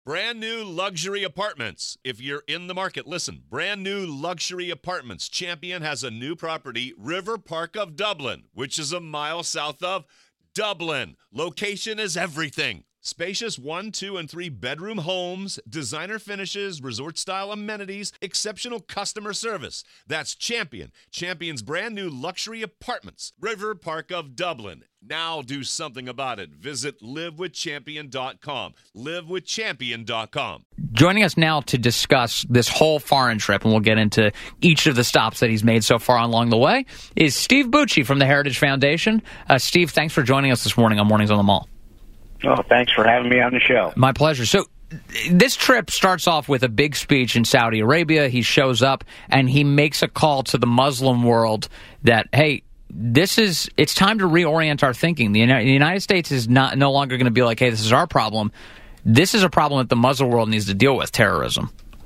Brand new luxury apartments. If you're in the market, listen. Brand new luxury apartments. Champion has a new property, River Park of Dublin, which is a mile south of Dublin. Location is everything. Spacious 1, 2, and 3 bedroom homes, designer finishes, resort-style amenities, exceptional customer service. That's Champion. Champion's brand new luxury apartments. River Park of Dublin. Now do something about it. Visit livewithchampion.com. Livewithchampion.com. Joining us now to discuss this whole foreign trip, and we'll get into each of the stops that he's made so far along the way, is Steve Bucci from the Heritage Foundation. Steve, thanks for joining us this morning on Mornings on the Mall. Oh, thanks for having me on the show. My pleasure. So this trip starts off with a big speech in Saudi Arabia. He shows up and he makes a call to the Muslim world that, hey, it's time to reorient our thinking. The United States is no longer going to be like, hey, this is our problem. This is a problem that the Muslim world needs to deal with, terrorism.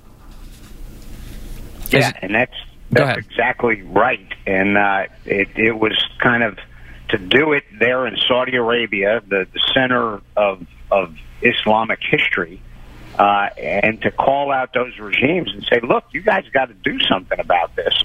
Yeah, and that's exactly right. And it was kind of to do it there in Saudi Arabia, the center of Islamic history, and to call out those regimes and say, look, you guys got to do something about this,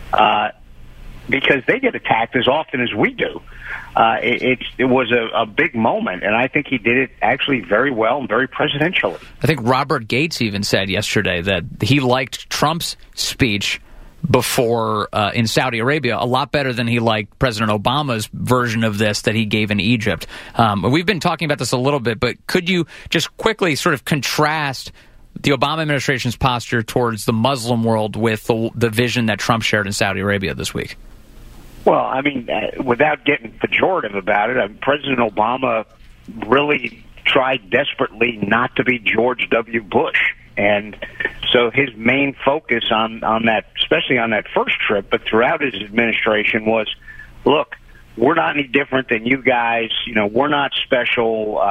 because they get attacked as often as we do. It was a big moment, and I think he did it actually very well and very presidentially. I think Robert Gates even said yesterday that he liked Trump's speech before in Saudi Arabia a lot better than he liked President Obama's version of this that he gave in Egypt. We've been talking about this a little bit, but could you just quickly sort of contrast the Obama administration's posture towards the Muslim world with the vision that Trump shared in Saudi Arabia this week? Well, I mean, without getting pejorative about it, President Obama really tried desperately not to be George W. Bush. And so his main focus on that, especially on that first trip, but throughout his administration was, look, we're not any different than you guys. You know, we're not special.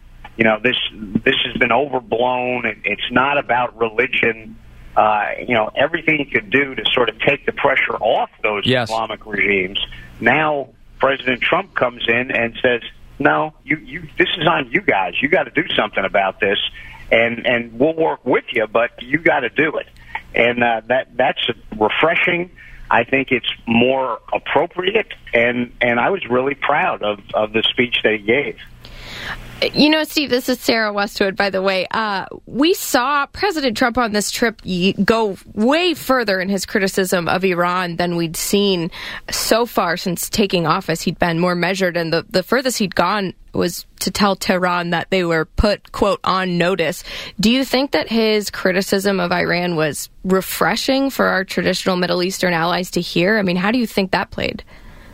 This has been overblown. It's not about religion. Everything he could do to sort of take the pressure off those Islamic regimes. Now President Trump comes in and says, no, this is on you guys. You got to do something about this. And we'll work with you, but you got to do it. And that's refreshing. I think it's more appropriate, and I was really proud of the speech that he gave. You know, Steve, this is Sarah Westwood, by the way. We saw President Trump on this trip go way further in his criticism of Iran than we'd seen so far since taking office. He'd been more measured, and the furthest he'd gone was to tell Tehran that they were put, quote, on notice. Do you think that his criticism of Iran was refreshing for our traditional Middle Eastern allies to hear? I mean, how do you think that played?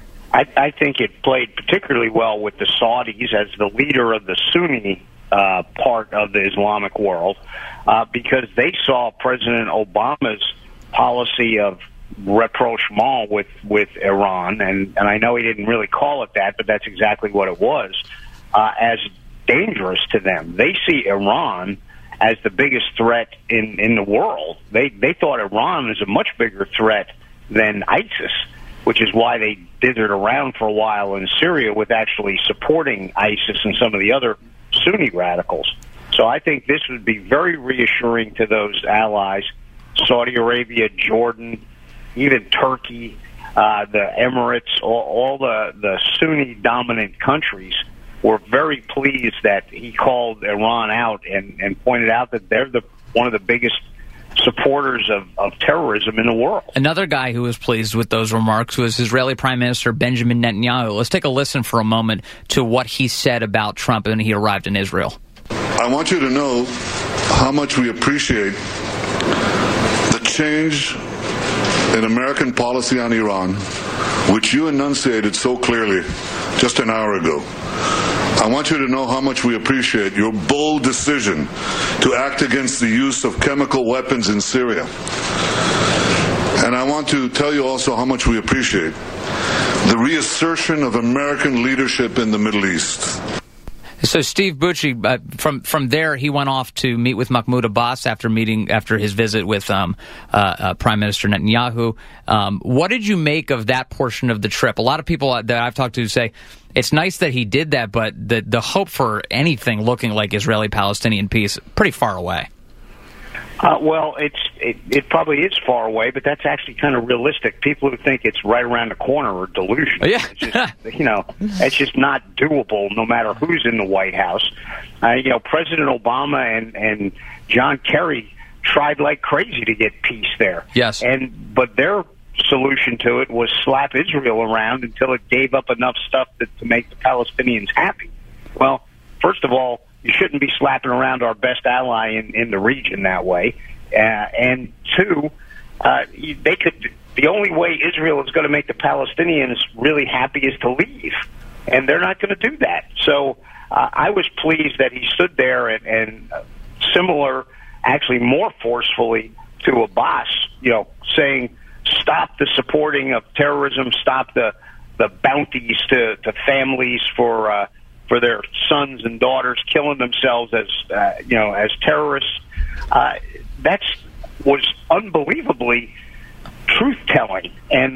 I think it played particularly well with the Saudis as the leader of the Sunni part of the Islamic world, because they saw President Obama's policy of rapprochement with Iran, and I know he didn't really call it that, but that's exactly what it was, as dangerous to them. They see Iran as the biggest threat in the world. They thought Iran was a much bigger threat than ISIS, which is why they dithered around for a while in Syria with actually supporting ISIS and some of the other Sunni radicals. So I think this would be very reassuring to those allies, Saudi Arabia, Jordan, even Turkey, the Emirates, all the Sunni-dominant countries were very pleased that he called Iran out and pointed out that they're one of the biggest supporters of terrorism in the world. Another guy who was pleased with those remarks was Israeli Prime Minister Benjamin Netanyahu. Let's take a listen for a moment to what he said about Trump when he arrived in Israel. I want you to know how much we appreciate the change in American policy on Iran, which you enunciated so clearly just an hour ago. I want you to know how much we appreciate your bold decision to act against the use of chemical weapons in Syria. And I want to tell you also how much we appreciate the reassertion of American leadership in the Middle East. So Steve Bucci, from there, he went off to meet with Mahmoud Abbas after his visit with Prime Minister Netanyahu. What did you make of that portion of the trip? A lot of people that I've talked to say it's nice that he did that, but the hope for anything looking like Israeli-Palestinian peace pretty far away. Well, it probably is far away, but that's actually kind of realistic. People who think it's right around the corner are delusional. Yeah. It's just, it's just not doable no matter who's in the White House. President Obama and John Kerry tried like crazy to get peace there. Yes. But their solution to it was slap Israel around until it gave up enough stuff to make the Palestinians happy. Well, first of all, you shouldn't be slapping around our best ally in the region that way. And two, the only way Israel is going to make the Palestinians really happy is to leave. And they're not going to do that. So I was pleased that he stood there and similar, actually more forcefully to Abbas, saying stop the supporting of terrorism, stop the bounties to families for their sons and daughters killing themselves as terrorists. That was unbelievably truth-telling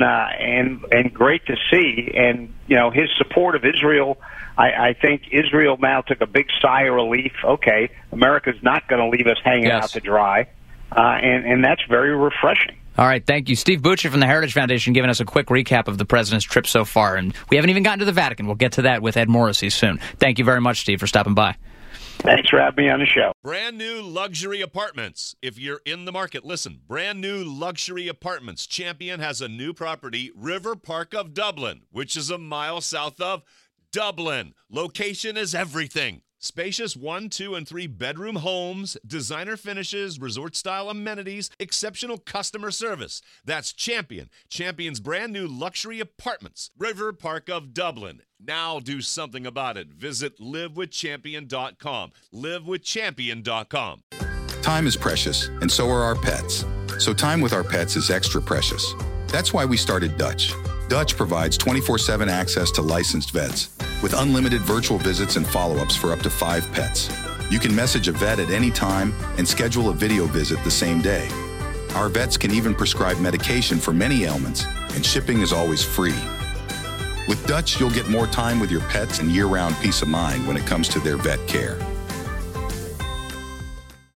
and great to see. And his support of Israel, I think Israel now took a big sigh of relief. Okay, America's not going to leave us hanging out to dry, and that's very refreshing. All right, thank you. Steve Bucci from the Heritage Foundation giving us a quick recap of the president's trip so far. And we haven't even gotten to the Vatican. We'll get to that with Ed Morrissey soon. Thank you very much, Steve, for stopping by. Thanks for having me on the show. Brand new luxury apartments. If you're in the market, listen. Brand new luxury apartments. Champion has a new property, River Park of Dublin, which is a mile south of Dublin. Location is everything. Spacious 1, 2, and 3 bedroom homes, designer finishes, resort-style amenities, exceptional customer service. That's Champion. Champion's brand new luxury apartments. River Park of Dublin. Now do something about it. Visit livewithchampion.com. livewithchampion.com. Time is precious, and so are our pets. So time with our pets is extra precious. That's why we started Dutch. Dutch provides 24/7 access to licensed vets with unlimited virtual visits and follow-ups for up to 5 pets. You can message a vet at any time and schedule a video visit the same day. Our vets can even prescribe medication for many ailments, and shipping is always free. With Dutch, you'll get more time with your pets and year-round peace of mind when it comes to their vet care.